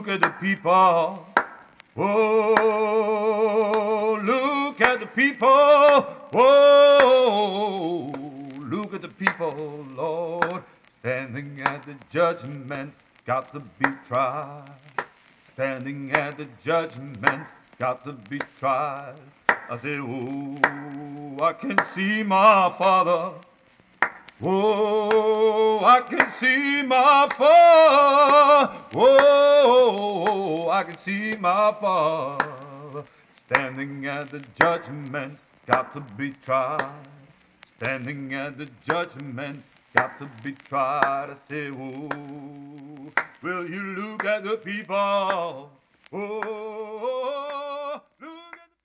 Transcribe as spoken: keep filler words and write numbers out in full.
look at the people. Oh, look at the people. Oh, look at the people, Lord, standing at the judgment, got to be tried. Standing at the judgment, got to be tried. I say, oh, I can see my Father. Oh, I can see my Father. Oh, I can see my Father. Standing at the judgment, got to be tried. Standing at the judgment, got to be tried. I say, oh, will you look at the people? Oh.